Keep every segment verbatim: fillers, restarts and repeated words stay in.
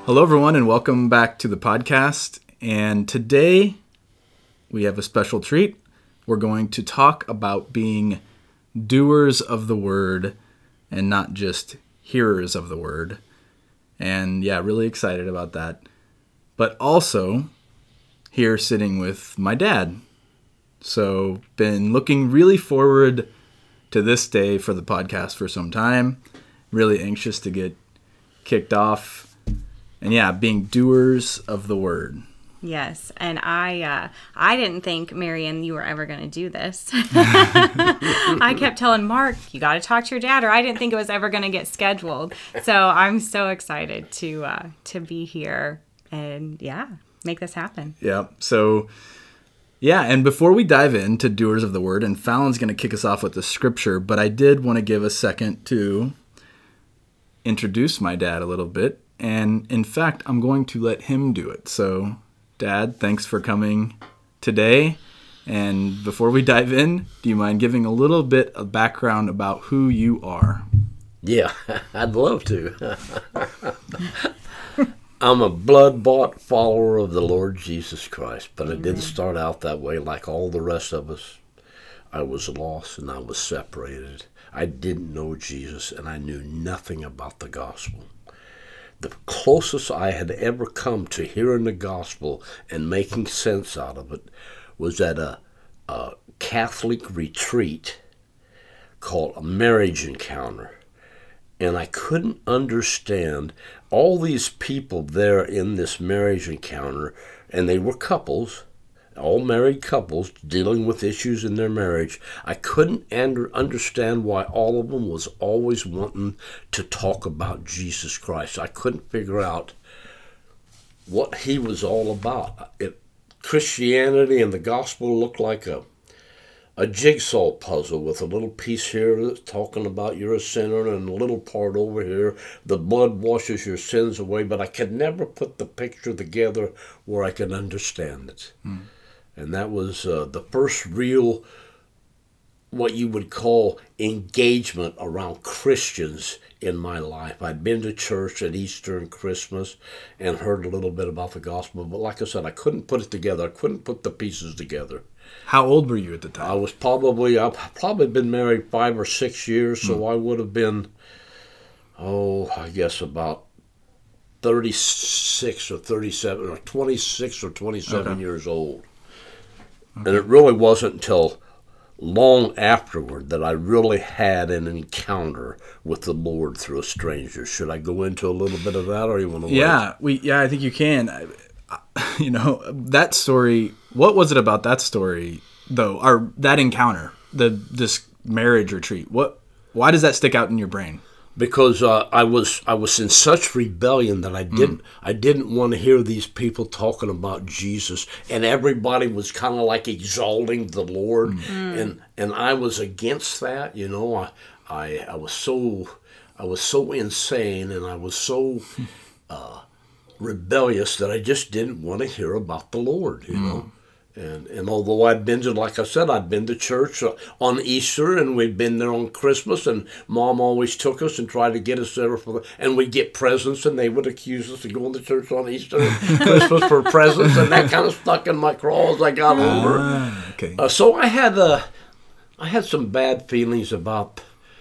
Hello, everyone, and welcome back to the podcast. And today we have a special treat. We're going to talk about being doers of the word and not just hearers of the word. And yeah, really excited about that. But also here sitting with my dad. So been looking really forward to this day for the podcast for some time. Really anxious to get kicked off. And yeah, being doers of the word. Yes, and I uh, I didn't think, Marion, you were ever going to do this. I kept telling Mark, you got to talk to your dad, or I didn't think it was ever going to get scheduled. So I'm so excited to uh, to be here and, yeah, make this happen. Yeah, so, yeah, and before we dive into doers of the word, and Fallon's going to kick us off with the scripture, but I did want to give a second to introduce my dad a little bit. And in fact, I'm going to let him do it. So, Dad, thanks for coming today. And before we dive in, do you mind giving a little bit of background about who you are? Yeah, I'd love to. I'm a blood-bought follower of the Lord Jesus Christ, but Amen. I didn't start out that way like all the rest of us. I was lost and I was separated. I didn't know Jesus and I knew nothing about the gospel. The closest I had ever come to hearing the gospel and making sense out of it was at a, a Catholic retreat called a marriage encounter. And I couldn't understand all these people there in this marriage encounter, and they were couples, all married couples dealing with issues in their marriage. I couldn't understand why all of them was always wanting to talk about Jesus Christ. I couldn't figure out what he was all about. It, Christianity and the gospel looked like a a jigsaw puzzle with a little piece here that's talking about you're a sinner and a little part over here. The blood washes your sins away, but I could never put the picture together where I could understand it. Hmm. And that was uh, the first real, what you would call, engagement around Christians in my life. I'd been to church at Easter and Christmas and heard a little bit about the gospel. But like I said, I couldn't put it together. I couldn't put the pieces together. How old were you at the time? I was probably, I've probably been married five or six years, so mm. I would have been, oh, I guess about thirty-six or thirty-seven or twenty-six or twenty-seven okay. years old. Okay. And it really wasn't until long afterward that I really had an encounter with the Lord through a stranger. Should I go into a little bit of that, or you want to wait? Yeah, we, yeah, I think you can. I, I, you know, that story, what was it about that story, though, or that encounter, the this marriage retreat? What? Why does that stick out in your brain? Because uh, I was I was in such rebellion that I didn't mm. I didn't want to hear these people talking about Jesus, and everybody was kind of like exalting the Lord, mm. and and I was against that. You know, I I, I was so I was so insane, and I was so uh, rebellious that I just didn't want to hear about the Lord. You mm. know. And and although I'd been to, like I said, I'd been to church on Easter, and we'd been there on Christmas, and Mom always took us and tried to get us there for the, and we'd get presents, and they would accuse us of going to church on Easter and Christmas for presents, and that kind of stuck in my craw as I got older. Ah, okay. Uh, so I had uh, I had some bad feelings about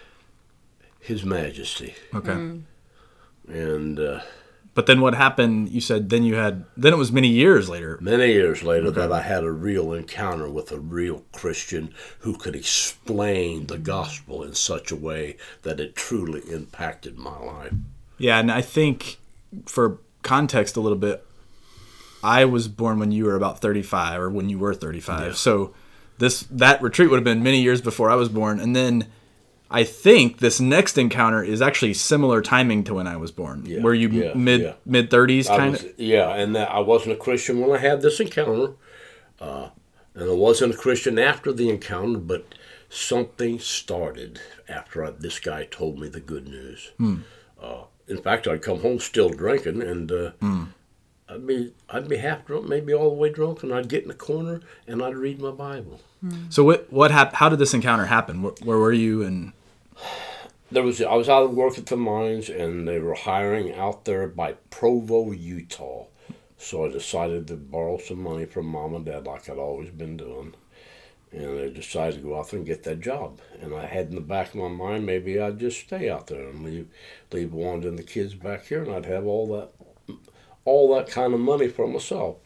His Majesty. Okay. Mm. And. Uh, But then what happened, you said, then you had, then it was many years later. Many years later okay. that I had a real encounter with a real Christian who could explain the gospel in such a way that it truly impacted my life. Yeah, and I think for context a little bit, I was born when you were about thirty-five, or when you were thirty-five. Yeah. So this that retreat would have been many years before I was born. And then I think this next encounter is actually similar timing to when I was born. Yeah, Were you yeah, mid yeah. mid thirties kind of? Yeah, and that I wasn't a Christian when I had this encounter, uh, and I wasn't a Christian after the encounter. But something started after I, this guy told me the good news. Hmm. Uh, in fact, I'd come home still drinking, and uh, hmm. I'd be I'd be half drunk, maybe all the way drunk, and I'd get in the corner and I'd read my Bible. So what what hap- How did this encounter happen? Where, where were you? And there was I was out of work at the mines, and they were hiring out there by Provo, Utah. So I decided to borrow some money from Mom and Dad, like I'd always been doing. And I decided to go out there and get that job. And I had in the back of my mind, maybe I'd just stay out there and leave leave Wanda and the kids back here, and I'd have all that all that kind of money for myself.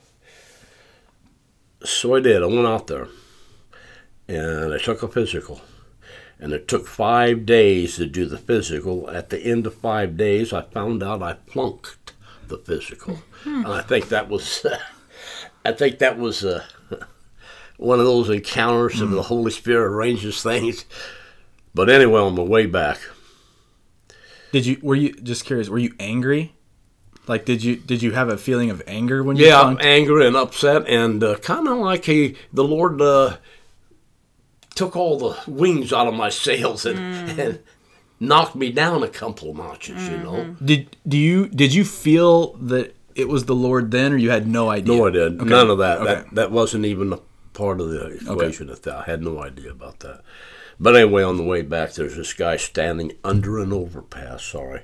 So I did. I went out there, and I took a physical. And it took five days to do the physical. At the end of five days, I found out I flunked the physical. Hmm. And I think that was, uh, I think that was uh, one of those encounters mm. of the Holy Spirit arranges things. But anyway, on the way back, did you? Were you just curious? Were you angry? Like, did you did you have a feeling of anger when you? Yeah, flunked? Anger and upset, and uh, kind of like he, the Lord uh, took all the wings out of my sails and. Mm. and knocked me down a couple of notches, mm-hmm. you know. Did do you did you feel that it was the Lord then, or you had no idea? No, I did. Okay. None of that. Okay. That that wasn't even a part of the equation. Okay. At that. I had no idea about that. But anyway, on the way back, there's this guy standing under an overpass, sorry,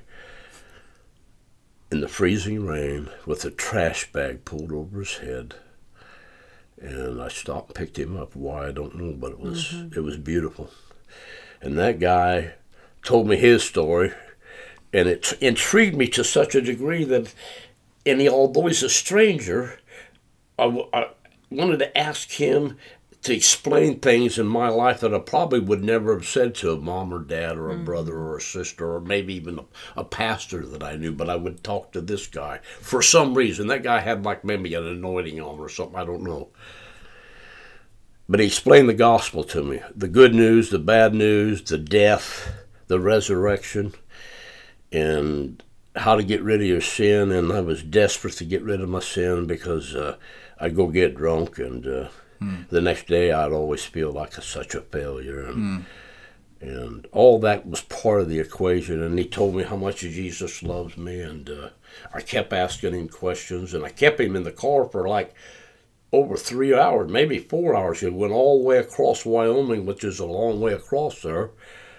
in the freezing rain with a trash bag pulled over his head. And I stopped and picked him up. Why, I don't know, but it was mm-hmm. it was beautiful. And that guy told me his story, and it intrigued me to such a degree that, and he, although he's a stranger, I, w- I wanted to ask him to explain things in my life that I probably would never have said to a mom or dad or a mm-hmm. brother or a sister or maybe even a, a pastor that I knew, but I would talk to this guy. For some reason, that guy had like maybe an anointing on him or something, I don't know. But he explained the gospel to me, the good news, the bad news, the death, the resurrection, and how to get rid of your sin. And I was desperate to get rid of my sin because uh, I'd go get drunk, and uh, mm. the next day I'd always feel like a, such a failure. And, mm. and all that was part of the equation. And he told me how much Jesus loves me, and uh, I kept asking him questions, and I kept him in the car for like over three hours, maybe four hours. He went all the way across Wyoming, which is a long way across there.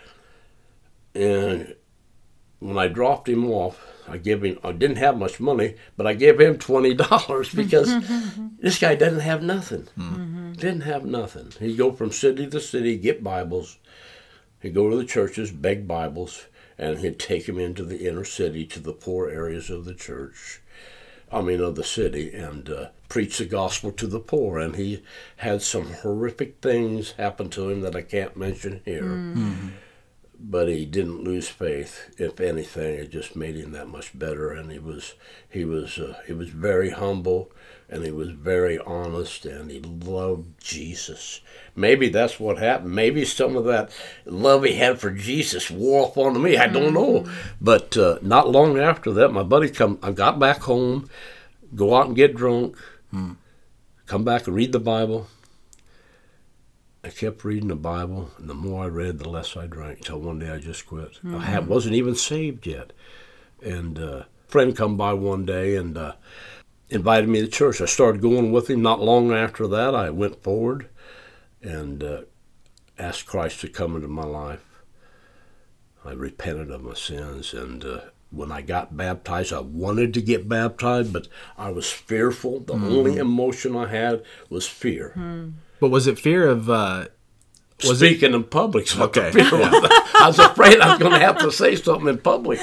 And when I dropped him off, I gave him, I didn't have much money, but I gave him twenty dollars because this guy doesn't have nothing. Mm-hmm. Didn't have nothing. He'd go from city to city, get Bibles. He'd go to the churches, beg Bibles, and he'd take them into the inner city to the poor areas of the church, I mean of the city, and uh, preach the gospel to the poor. And he had some horrific things happen to him that I can't mention here. Mm-hmm. But he didn't lose faith. If anything, it just made him that much better. And he was, he was, uh, he was very humble, and he was very honest, and he loved Jesus. Maybe that's what happened. Maybe some of that love he had for Jesus wore off onto me. I don't know. But uh, not long after that, my buddy come. I got back home, go out and get drunk, mm. come back and read the Bible. I kept reading the Bible, and the more I read, the less I drank, until one day I just quit. Mm-hmm. I had, wasn't even saved yet. And uh, a friend come by one day and uh, invited me to church. I started going with him. Not long after that, I went forward and uh, asked Christ to come into my life. I repented of my sins, and uh, when I got baptized, I wanted to get baptized, but I was fearful. The mm-hmm. only emotion I had was fear. Mm. But was it fear of uh, was speaking it? in public? So okay. Fear yeah. was. I was afraid I was going to have to say something in public.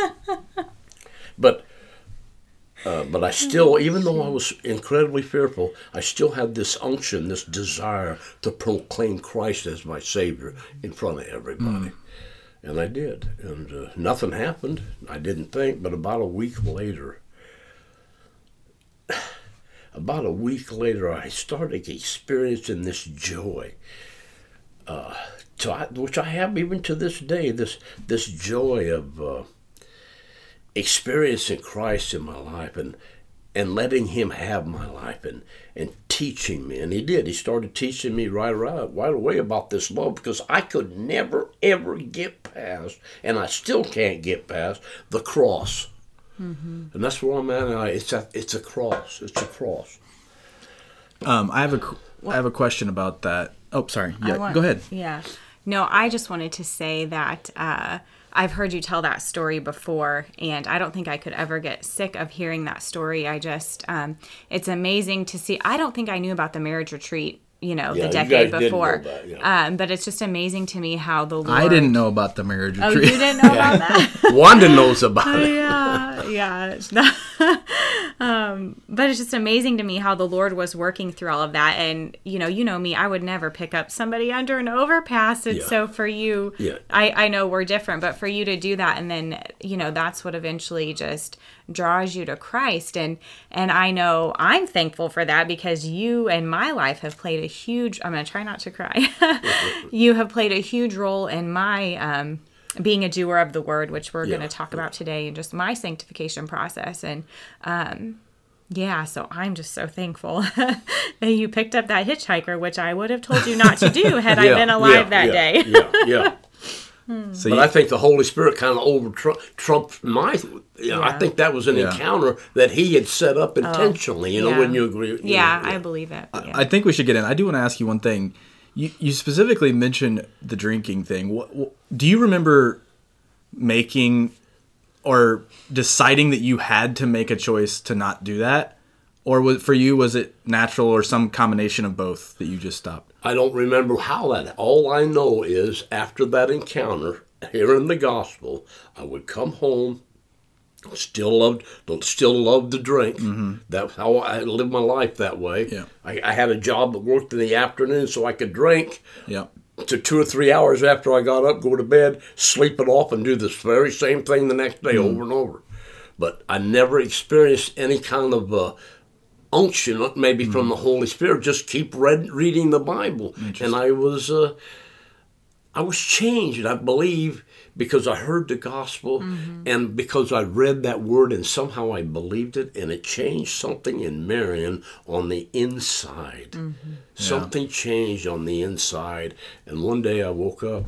But uh, but I still, even though I was incredibly fearful, I still had this unction, this desire to proclaim Christ as my Savior in front of everybody. Mm. And I did. And uh, nothing happened, I didn't think, but about a week later, About a week later, I started experiencing this joy, uh, to, which I have even to this day, this this joy of uh, experiencing Christ in my life and and letting him have my life and, and teaching me. And he did. He started teaching me right, right, right away about this love, because I could never, ever get past, and I still can't get past, the cross. Mm-hmm. And that's where I'm at. And I, it's a it's a cross. It's a cross. Um, I have a I have a question about that. Oh, sorry. Yeah, want, go ahead. Yeah. No, I just wanted to say that uh, I've heard you tell that story before, and I don't think I could ever get sick of hearing that story. I just, um, it's amazing to see. I don't think I knew about the marriage retreat, you know, Yeah, the you decade guys didn't before. know that, yeah. um, but it's just amazing to me how the Lord. I didn't know about the marriage Oh, retreat. you didn't know about that? Wanda knows about it. yeah, yeah. It's not- um, but it's just amazing to me how the Lord was working through all of that. And, you know, you know me, I would never pick up somebody under an overpass. And Yeah. so for you, Yeah. I, I know we're different, but for you to do that, and then, you know, that's what eventually just draws you to Christ. And, and I know I'm thankful for that, because you and my life have played a huge, I'm going to try not to cry. You have played a huge role in my, um, being a doer of the word, which we're Yeah. going to talk about today, and just my sanctification process. And um, yeah, so I'm just so thankful that you picked up that hitchhiker, which I would have told you not to do had I Yeah, been alive yeah, that yeah, day. yeah, yeah. So But you- I think the Holy Spirit kind of over trumped my. You know, I Yeah. think that was an Yeah. encounter that He had set up intentionally. You know, Yeah. wouldn't you agree? You Yeah, know, I believe it. Yeah. I think we should get in. I do want to ask you one thing. You you specifically mentioned the drinking thing. What, what, do you remember making or deciding that you had to make a choice to not do that? Or was, for you, was it natural or some combination of both that you just stopped? I don't remember how that. All I know is after that encounter, hearing the gospel, I would come home. Still loved, still loved to drink. Mm-hmm. That's how I lived my life that way. Yeah. I, I had a job that worked in the afternoon, so I could drink Yeah. to two or three hours after I got up, go to bed, sleep it off, and do this very same thing the next day Mm-hmm. over and over. But I never experienced any kind of uh, unction, maybe from the Holy Spirit. Just keep read, reading the Bible, and I was, uh, I was changed. I believe because I heard the gospel, and because I read that word, and somehow I believed it, and it changed something in Marion on the inside. Something changed on the inside, and one day I woke up,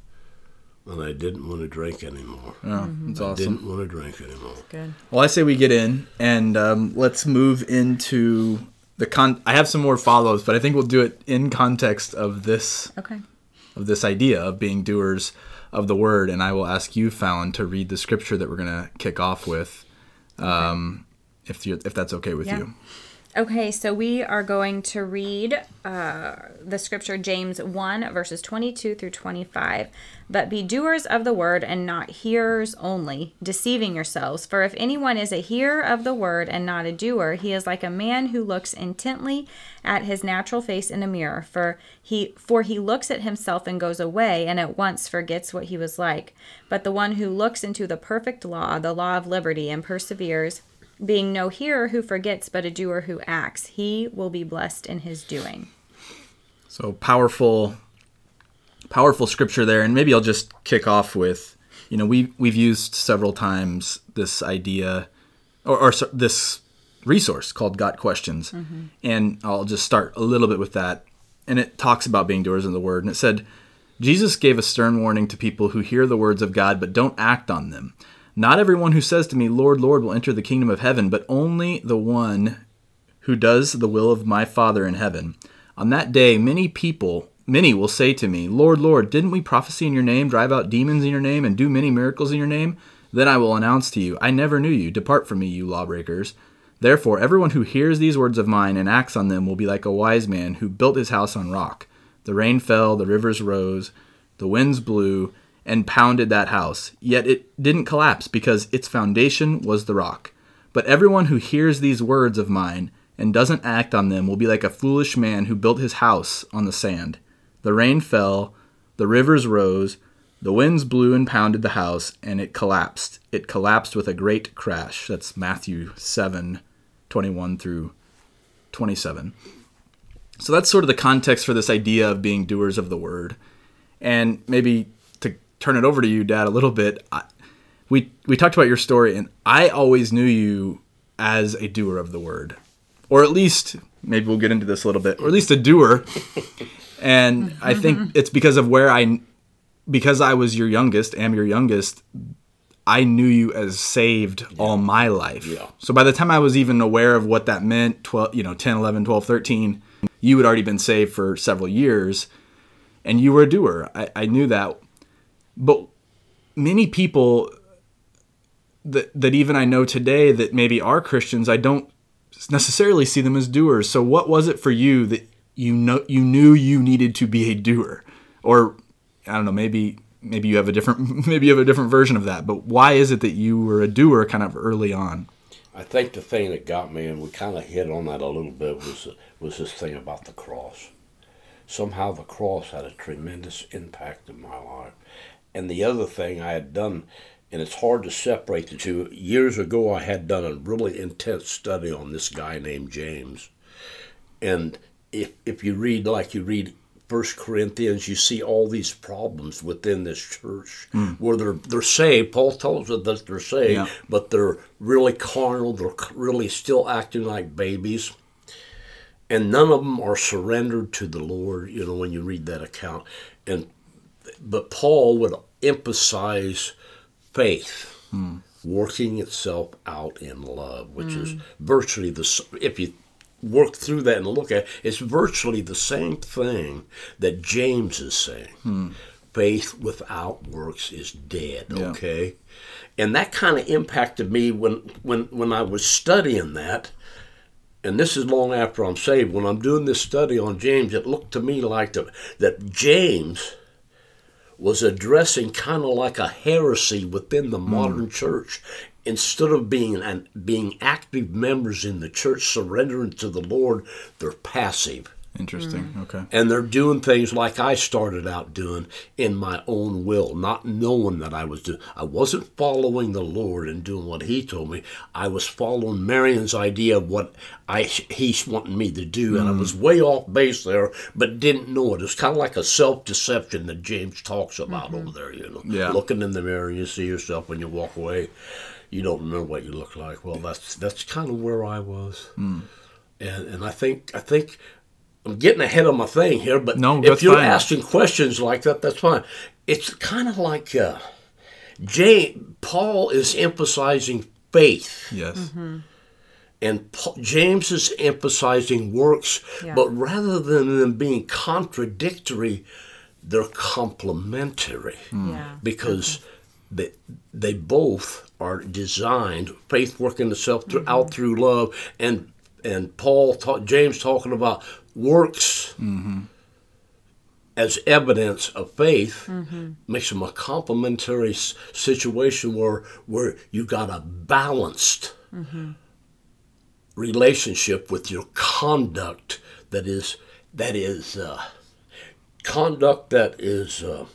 and I didn't want to drink anymore. Oh, that's I awesome. didn't want to drink anymore. Good. Well, I say we get in and um, let's move into the con. I have some more follows, but I think we'll do it in context of this Okay. of this idea of being doers of the word. And I will ask you, Fallon, to read the scripture that we're going to kick off with, um, if you if that's okay with Yeah. you. Okay, so we are going to read uh, the scripture, James one, verses twenty-two through twenty-five. But be doers of the word and not hearers only, deceiving yourselves. For if anyone is a hearer of the word and not a doer, he is like a man who looks intently at his natural face in a mirror. For he, for he looks at himself and goes away and at once forgets what he was like. But the one who looks into the perfect law, the law of liberty, and perseveres, being no hearer who forgets, but a doer who acts, he will be blessed in his doing. So powerful, powerful scripture there. And maybe I'll just kick off with, you know, we, we've used several times this idea or, or so- this resource called Got Questions. Mm-hmm. And I'll just start a little bit with that. And it talks about being doers of the word. And it said, Jesus gave a stern warning to people who hear the words of God but don't act on them. Not everyone who says to me, Lord, Lord, will enter the kingdom of heaven, but only the one who does the will of my Father in heaven. On that day, many people, many will say to me, Lord, Lord, didn't we prophesy in your name, drive out demons in your name, and do many miracles in your name? Then I will announce to you, I never knew you. Depart from me, you lawbreakers. Therefore, everyone who hears these words of mine and acts on them will be like a wise man who built his house on rock. The rain fell, the rivers rose, the winds blew, and pounded that house. Yet it didn't collapse because its foundation was the rock. But everyone who hears these words of mine and doesn't act on them will be like a foolish man who built his house on the sand. The rain fell, the rivers rose, the winds blew and pounded the house, and it collapsed. It collapsed with a great crash. That's Matthew seven, twenty-one through twenty-seven. So that's sort of the context for this idea of being doers of the word. And maybe to turn it over to you, Dad, a little bit, I, we we talked about your story, and I always knew you as a doer of the word. Or at least, maybe we'll get into this a little bit, or at least a doer. And I think it's because of where I, because I was your youngest, am your youngest, I knew you as saved yeah. all my life. Yeah. So by the time I was even aware of what that meant, twelve, you know, ten, eleven, twelve, thirteen, you had already been saved for several years. and you were a doer. I, I knew that. But many people that that even I know today that maybe are Christians, I don't necessarily see them as doers. So what was it for you that you know you knew you needed to be a doer? Or I don't know, maybe maybe you have a different maybe you have a different version of that. But why is it that you were a doer kind of early on? I think the thing that got me, and we kind of hit on that a little bit, was was this thing about the cross. Somehow the cross had a tremendous impact in my life. And the other thing I had done, and it's hard to separate the two, years ago I had done a really intense study on this guy named James. And if if you read like you read First Corinthians, you see all these problems within this church mm. where they're they're saved. Paul tells us that they're saved, yeah. but they're really carnal. They're really still acting like babies. And none of them are surrendered to the Lord, you know, when you read that account. And but Paul would emphasize faith mm. working itself out in love, which mm. is virtually the, if you work through that and look at it, it's virtually the same thing that James is saying. Mm. Faith without works is dead, yeah. okay? And that kind of impacted me when, when, when I was studying that. And this is long after I'm saved. When I'm doing this study on James, it looked to me like the, that James was addressing kind of like a heresy within the modern mm. church. Instead of being an, being active members in the church, surrendering to the Lord, they're passive. Interesting. Mm. Okay. And they're doing things like I started out doing in my own will, not knowing that I was doing. I wasn't following the Lord and doing what He told me. I was following Marion's idea of what I He's wanting me to do, mm. and I was way off base there, but didn't know it. It's kind of like a self-deception that James talks about mm-hmm. over there. You know, yeah. looking in the mirror, you see yourself when you walk away. You don't remember what you look like. Well, that's that's kind of where I was, mm. and and I think I think. I'm getting ahead of my thing here, but no, if you're fine. asking questions like that, that's fine. It's kind of like uh, James, Paul is emphasizing faith. Yes. Mm-hmm. And Paul, James is emphasizing works, yeah. but rather than them being contradictory, they're complementary. Mm. Yeah. Because okay. they, they both are designed, faith working itself through, mm-hmm. out through love, and and Paul, ta- James talking about works mm-hmm. as evidence of faith mm-hmm. makes them a complementary s- situation where where you got a balanced mm-hmm. relationship with your conduct that is that is uh, conduct that is uh,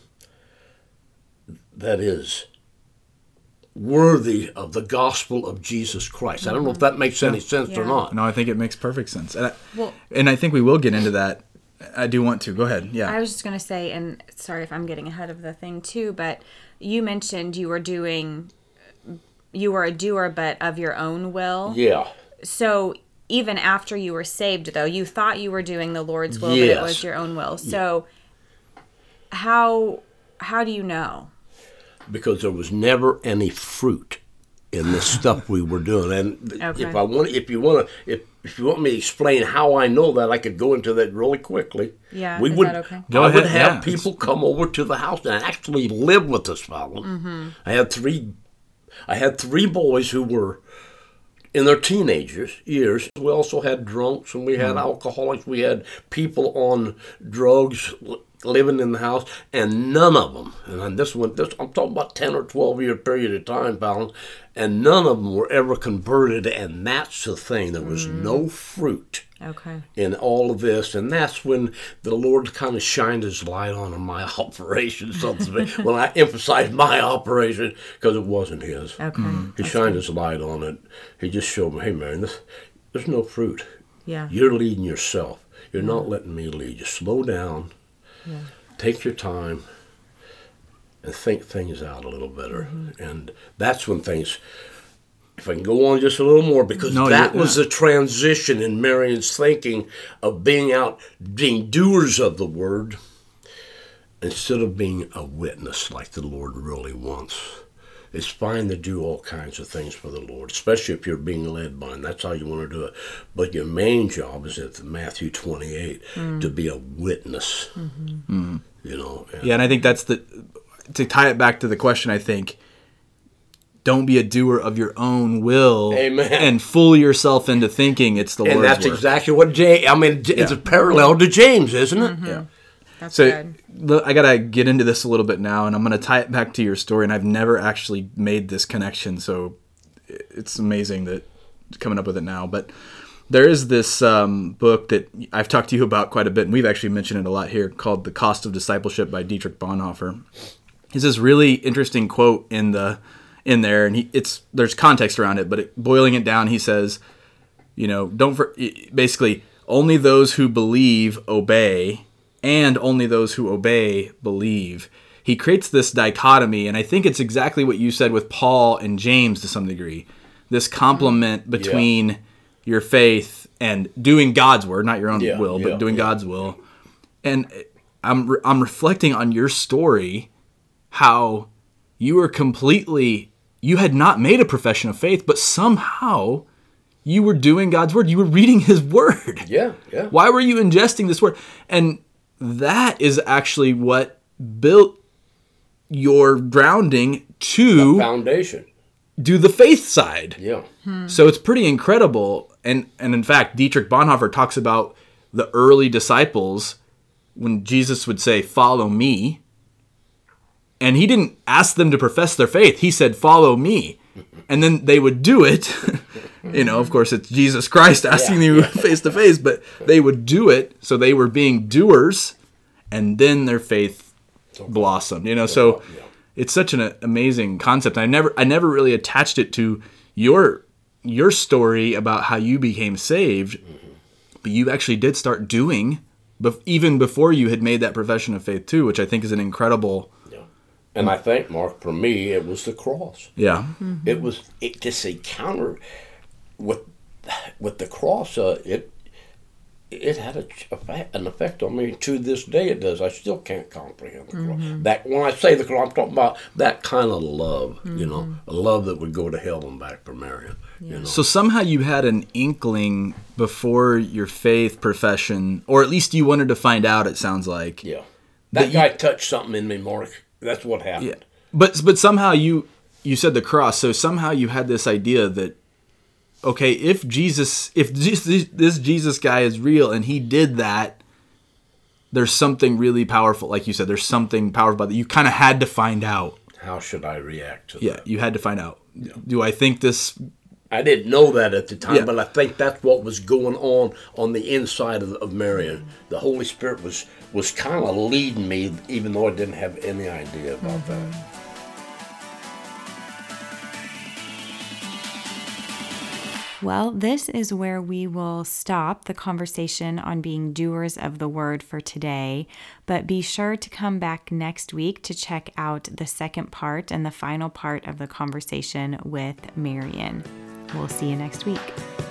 that is worthy of the gospel of Jesus Christ. Mm-hmm. I don't know if that makes any sense yeah. or not. No, I think it makes perfect sense. And I, well, and I think we will get into that. I do want to. Go ahead. Yeah. I was just going to say, and sorry if I'm getting ahead of the thing too, but you mentioned you were doing, you were a doer, but of your own will. Yeah. So even after you were saved, though, you thought you were doing the Lord's will, yes. but it was your own will. So yeah. how how do you know? Because there was never any fruit in the stuff we were doing, and okay. if I want, if you want to, if if you want me to explain how I know that, I could go into that really quickly. Yeah, we is would. that okay? Go I ahead. would have yeah. people come over to the house and actually live with us, fellow. Mm-hmm. I had three. I had three boys who were in their teenagers years. We also had drunks, and we had mm-hmm. alcoholics. We had people on drugs living in the house, and none of them, and this one, this, I'm talking about ten or twelve year period of time, Fallon, and none of them were ever converted, and that's the thing. There was mm. no fruit okay. in all of this, and that's when the Lord kind of shined His light on my operation, so to speak. When I emphasized my operation, because it wasn't His. Okay. Mm. He that's shined good. His light on it. He just showed me, hey, Marion, this, there's no fruit. Yeah. You're leading yourself. You're yeah. not letting me lead you. Slow down. Yeah. Take your time and think things out a little better. Mm-hmm. And that's when things, if I can go on just a little more, because no, that was the transition in Marion's thinking of being out, being doers of the word, instead of being a witness like the Lord really wants. It's fine to do all kinds of things for the Lord, especially if you're being led by Him. That's how you want to do it. But your main job is at Matthew twenty-eight, mm. to be a witness. Mm-hmm. Mm. You know. And yeah, and I think that's the to tie it back to the question. I think. Don't be a doer of your own will. Amen. And fool yourself into thinking it's the and Lord's that's work. exactly what James, I mean, it's yeah. a parallel to James, isn't it? Mm-hmm. Yeah. That's so good. I got to get into this a little bit now, and I'm going to tie it back to your story, and I've never actually made this connection, so it's amazing that coming up with it now. But there is this um, book that I've talked to you about quite a bit, and we've actually mentioned it a lot here, called The Cost of Discipleship by Dietrich Bonhoeffer. It's this really interesting quote in the in there, and he, it's there's context around it, but it, boiling it down, he says, you know, don't for, basically only those who believe obey, and only those who obey believe. He creates this dichotomy, and I think it's exactly what you said with Paul and James to some degree. This complement between yeah. your faith and doing God's word, not your own yeah, will, yeah, but doing yeah. God's will. And I'm I'm reflecting on your story, how you were completely, you had not made a profession of faith, but somehow you were doing God's word. You were reading His word. Yeah, yeah. Why were you ingesting this word? And that is actually what built your grounding to the foundation. Do the faith side. Yeah. Hmm. So it's pretty incredible. And and in fact, Dietrich Bonhoeffer talks about the early disciples when Jesus would say, "Follow me." And he didn't ask them to profess their faith. He said, "Follow me." And then they would do it. You know, of course, it's Jesus Christ asking yeah. you face to face, but they would do it. So they were being doers, and then their faith blossomed. You know, so yeah. it's such an amazing concept. I never, I never really attached it to your your story about how you became saved, mm-hmm. but you actually did start doing, bef- even before you had made that profession of faith too, which I think is an incredible. And I think, Mark, for me, it was the cross. Yeah. Mm-hmm. It was it, to say counter with with the cross. Uh, it it had a, a, an effect on me to this day. It does. I still can't comprehend the cross. Mm-hmm. That when I say the cross, I'm talking about that kind of love. Mm-hmm. You know, a love that would go to hell and back for Marion. Yeah. You know? So somehow you had an inkling before your faith profession, or at least you wanted to find out. It sounds like. Yeah. That but guy you, touched something in me, Mark. That's what happened. Yeah. But but somehow you you said the cross, so somehow you had this idea that, okay, if Jesus, if this, this Jesus guy is real and he did that, there's something really powerful. Like you said, there's something powerful about that. You kind of had to find out. How should I react to yeah, that? You had to find out. Yeah. Do I think this? I didn't know that at the time, yeah. but I think that's what was going on on the inside of, of Marion. The Holy Spirit was was kind of leading me, even though I didn't have any idea about mm-hmm. that. Well, this is where we will stop the conversation on being doers of the word for today. But be sure to come back next week to check out the second part and the final part of the conversation with Marion. We'll see you next week.